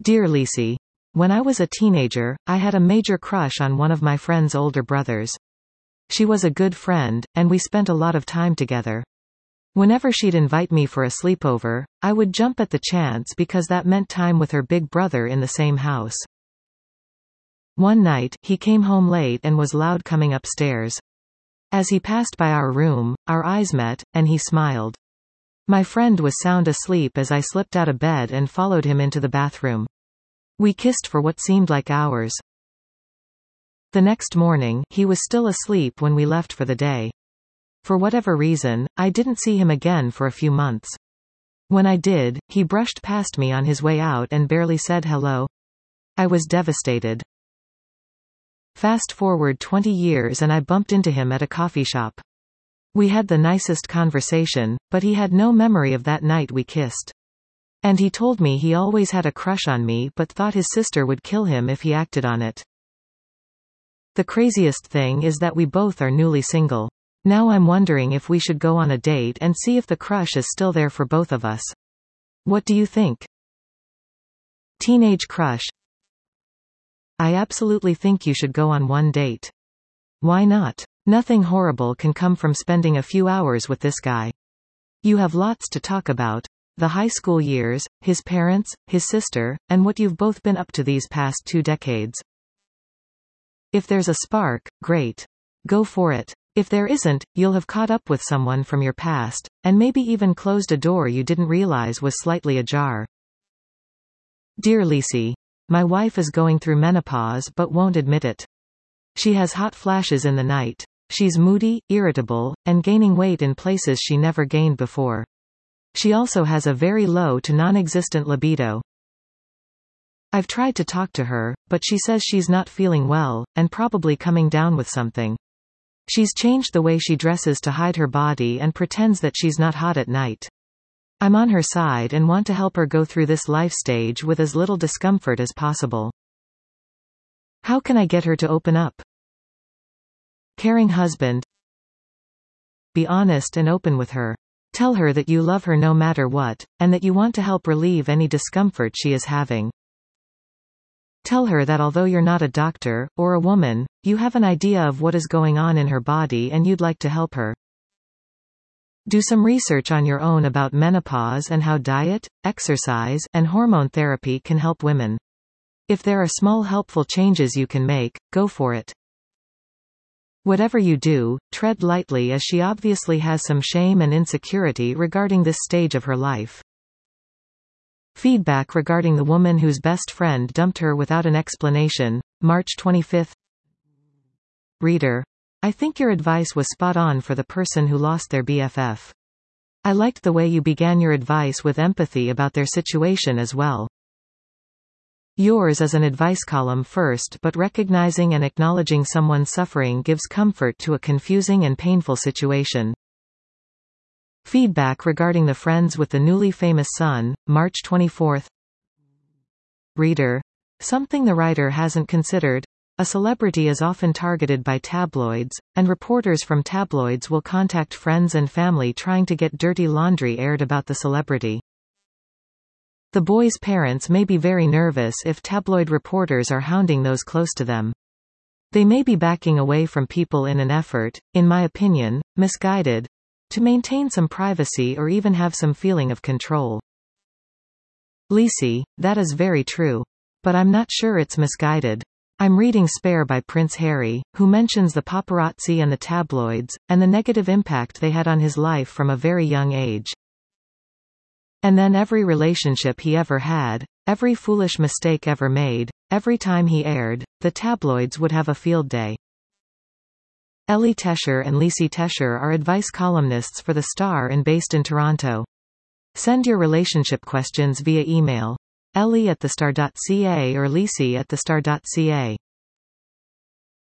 Dear Lisi. When I was a teenager, I had a major crush on one of my friend's older brothers. She was a good friend, and we spent a lot of time together. Whenever she'd invite me for a sleepover, I would jump at the chance because that meant time with her big brother in the same house. One night, he came home late and was loud coming upstairs. As he passed by our room, our eyes met, and he smiled. My friend was sound asleep as I slipped out of bed and followed him into the bathroom. We kissed for what seemed like hours. The next morning, he was still asleep when we left for the day. For whatever reason, I didn't see him again for a few months. When I did, he brushed past me on his way out and barely said hello. I was devastated. Fast forward 20 years and I bumped into him at a coffee shop. We had the nicest conversation, but he had no memory of that night we kissed. And he told me he always had a crush on me but thought his sister would kill him if he acted on it. The craziest thing is that we both are newly single. Now I'm wondering if we should go on a date and see if the crush is still there for both of us. What do you think? Teenage crush. I absolutely think you should go on one date. Why not? Nothing horrible can come from spending a few hours with this guy. You have lots to talk about. The high school years, his parents, his sister, and what you've both been up to these past 2 decades. If there's a spark, great. Go for it. If there isn't, you'll have caught up with someone from your past, and maybe even closed a door you didn't realize was slightly ajar. Dear Lisi. My wife is going through menopause but won't admit it. She has hot flashes in the night. She's moody, irritable, and gaining weight in places she never gained before. She also has a very low to non-existent libido. I've tried to talk to her, but she says she's not feeling well, and probably coming down with something. She's changed the way she dresses to hide her body and pretends that she's not hot at night. I'm on her side and want to help her go through this life stage with as little discomfort as possible. How can I get her to open up? Caring husband. Be honest and open with her. Tell her that you love her no matter what, and that you want to help relieve any discomfort she is having. Tell her that although you're not a doctor, or a woman, you have an idea of what is going on in her body and you'd like to help her. Do some research on your own about menopause and how diet, exercise, and hormone therapy can help women. If there are small helpful changes you can make, go for it. Whatever you do, tread lightly as she obviously has some shame and insecurity regarding this stage of her life. Feedback regarding the woman whose best friend dumped her without an explanation, March 25. Reader. I think your advice was spot on for the person who lost their BFF. I liked the way you began your advice with empathy about their situation as well. Yours is an advice column first, but recognizing and acknowledging someone's suffering gives comfort to a confusing and painful situation. Feedback regarding the friends with the newly famous son, March 24. Reader. Something the writer hasn't considered. A celebrity is often targeted by tabloids, and reporters from tabloids will contact friends and family trying to get dirty laundry aired about the celebrity. The boy's parents may be very nervous if tabloid reporters are hounding those close to them. They may be backing away from people in an effort, in my opinion, misguided, to maintain some privacy or even have some feeling of control. Lisi, that is very true. But I'm not sure it's misguided. I'm reading Spare by Prince Harry, who mentions the paparazzi and the tabloids, and the negative impact they had on his life from a very young age. And then every relationship he ever had, every foolish mistake ever made, every time he aired, the tabloids would have a field day. Ellie Tesher and Lisi Tesher are advice columnists for The Star and based in Toronto. Send your relationship questions via email. Ellie@thestar.ca or Lisi@thestar.ca.